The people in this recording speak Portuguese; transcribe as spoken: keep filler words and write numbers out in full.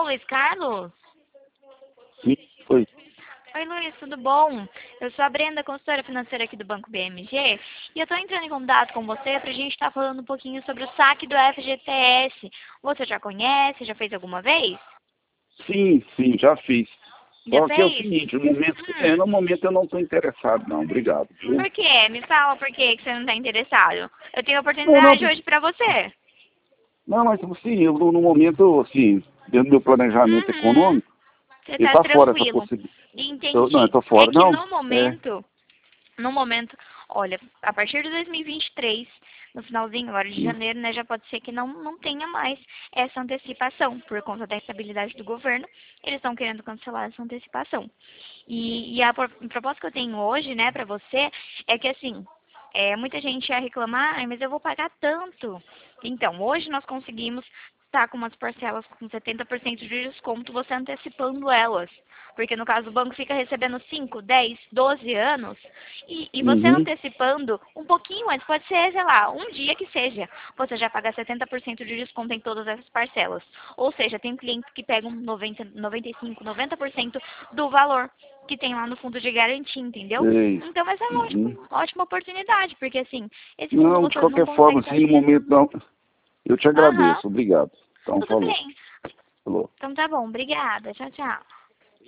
Luiz Carlos? Sim, foi. Oi, Luiz, tudo bom? Eu sou a Brenda, consultora financeira aqui do Banco B M G, e eu estou entrando em contato com você para a gente estar falando um pouquinho sobre o saque do F G T S. Você já conhece? Já fez alguma vez? Sim, sim, já fiz. Já Só que é o fez? seguinte, no momento, Hum, é, no momento eu não estou interessado, não. Obrigado, viu? por quê? Me fala por quê que você não está interessado. Eu tenho Não, não, oportunidade por- hoje para você. não, mas assim, eu, no momento, assim, dentro do meu planejamento Uhum. econômico, Você ele está está fora essa tranquilo. possibilidade. Eu, não, eu Entendi. estou É fora. que Não, no é. momento, no momento, olha, a partir de dois mil e vinte e três, no finalzinho agora de Hum, janeiro, né, já pode ser que não, não tenha mais essa antecipação, por conta da estabilidade do governo, eles estão querendo cancelar essa antecipação. E, e a pro- proposta que eu tenho hoje, né, para você, é que assim, é, muita gente ia reclamar, "Ai, mas eu vou pagar tanto." Então, hoje nós conseguimos estar com umas parcelas com setenta por cento de desconto, você antecipando elas. Porque no caso o banco fica recebendo cinco, dez, doze anos, e, e você uhum, antecipando um pouquinho antes, pode ser, sei lá, um dia que seja, você já paga setenta por cento de desconto em todas essas parcelas. Ou seja, tem clientes que pegam noventa, noventa e cinco, noventa por cento do valor que tem lá no fundo de garantia, entendeu? sei. Então vai ser uma Uhum. ótima, ótima oportunidade, porque assim, esse fundo Não, de você não qualquer consegue forma, estar assim, no tirando. momento, não. Eu te Aham, agradeço. Obrigado. Então, tudo falou. bem. Falou. Então tá bom, obrigada. Tchau, tchau.